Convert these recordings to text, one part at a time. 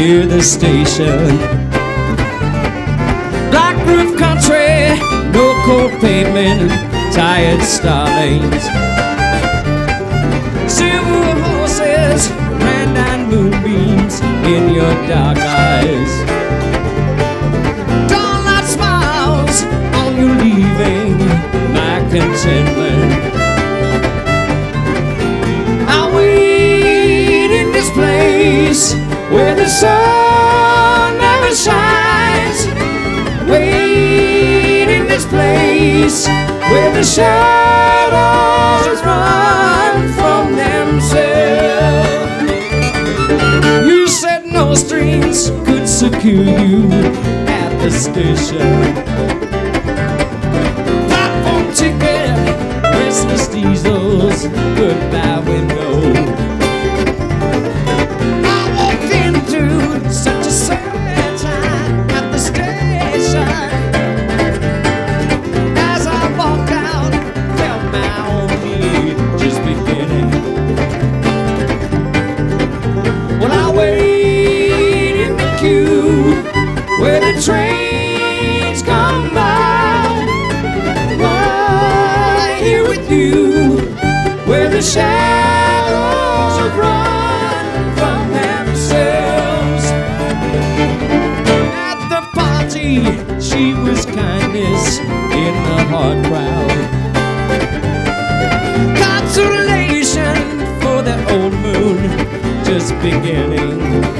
near the station. Black roof country, no cold pavement, tired starlings. Silver horses ran down moonbeams in your dark eyes. Dawnlight smiles on you leaving my contentment. I wait in this place where the sun never shines. Wait in this place where the shadows run from themselves. You said no strings could secure you at the station. Platform ticket, restless diesels, goodbye window. I walked into such a sad time at the station. As I walked out, felt my own need just beginning. Well, I wait in the queue where the trains come by. Right here with you, where the shadows have run from themselves. At the party, she was kindness in the hard crowd. Consolation for the old moon just beginning.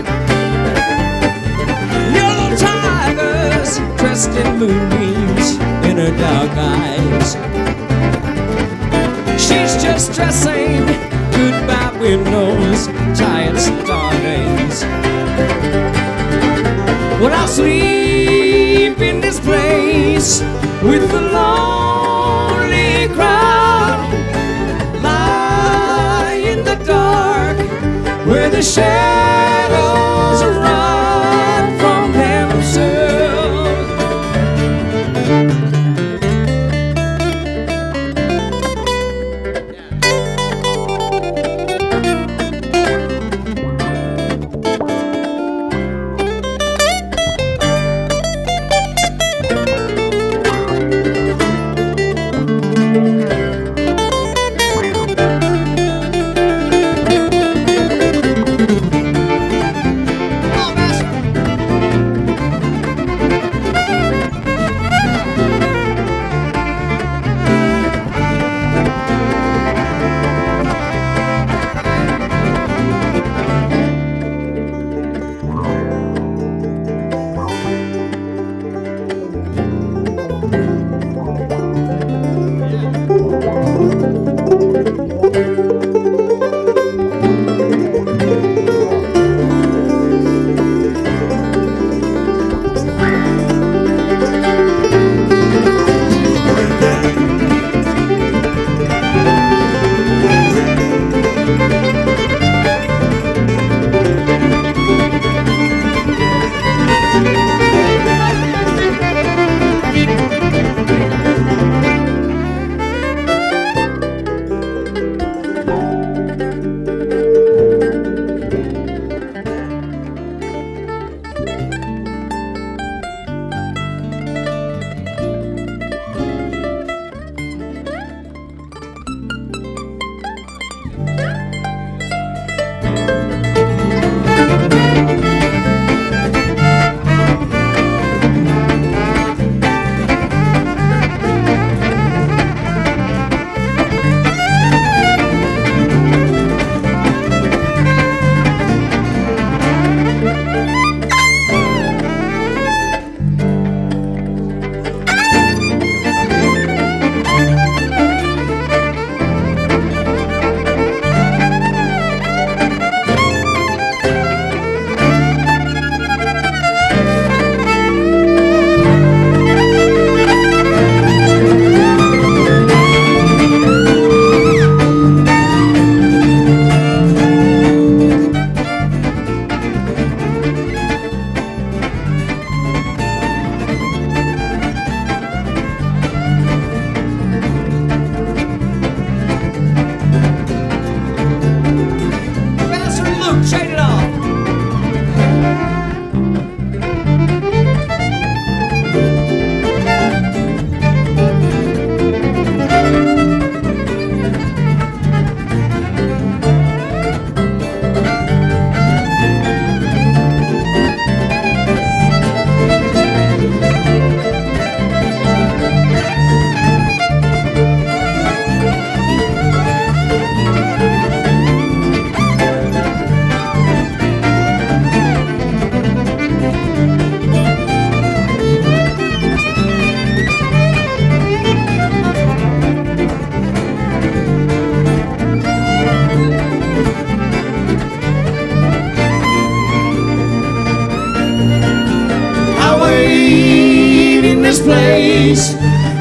Yellow tigers dressed in moonbeams in her dark eyes. She's just dressing goodbye windows, tired starlings. Well, I'll sleep in this place with the lonely crowd. Lie in the dark where the shadows run from themselves.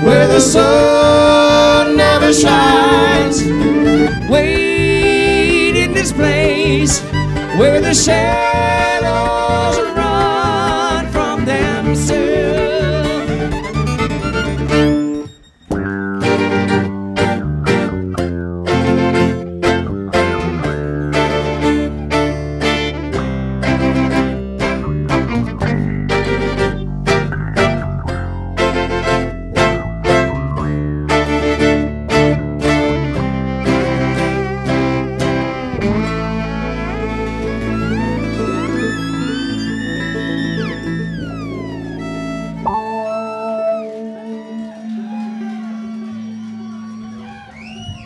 where the sun never shines. Wait in this place where the shadows run from themselves.